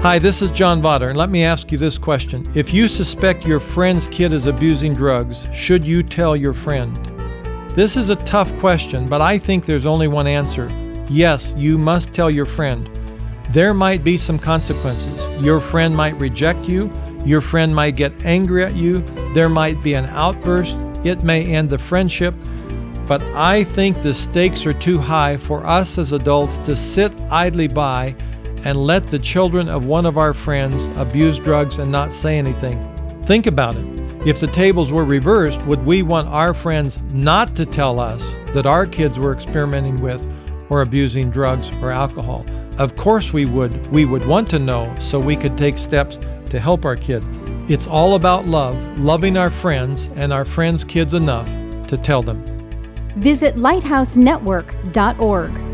Hi, this is John Vaughter, and let me ask you this question. If you suspect your friend's kid is abusing drugs, should you tell your friend? This is a tough question, but I think there's only one answer. Yes, you must tell your friend. There might be some consequences. Your friend might reject you. Your friend might get angry at you. There might be an outburst. It may end the friendship. But I think the stakes are too high for us as adults to sit idly by and let the children of one of our friends abuse drugs and not say anything. Think about it. If the tables were reversed, would we want our friends not to tell us that our kids were experimenting with or abusing drugs or alcohol? Of course we would. We would want to know so we could take steps to help our kid. It's all about love, loving our friends and our friends' kids enough to tell them. Visit lighthousenetwork.org.